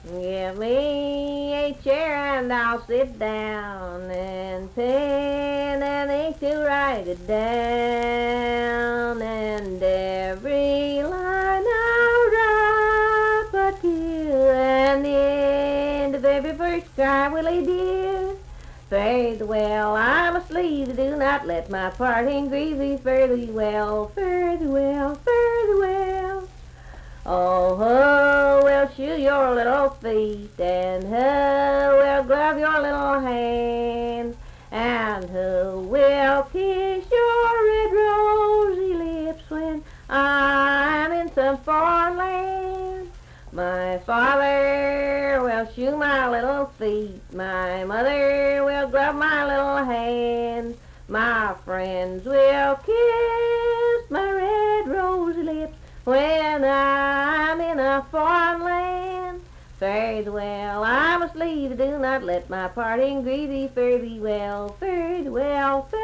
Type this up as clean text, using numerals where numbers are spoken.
Give me a chair and I'll sit down, and pen and ink to write it down, and every line I'll write but here and in the very first cry, Willie dear. Fare thee well, I must leave thee, do not let my parting grieve thee. Fare thee well, fare thee well, fare thee well. Oh, who will shoe your little feet, and who will glove your little hands, and who will kiss your red rosy lips when I'm in some foreign land? My father will shoe my little feet, my mother will glove my little hands, my friends will kiss my red rosy lips when I'm in a foreign land. Fare thee well, I must leave thee, do not let my parting grieve thee. Fare thee well, fare thee well, fare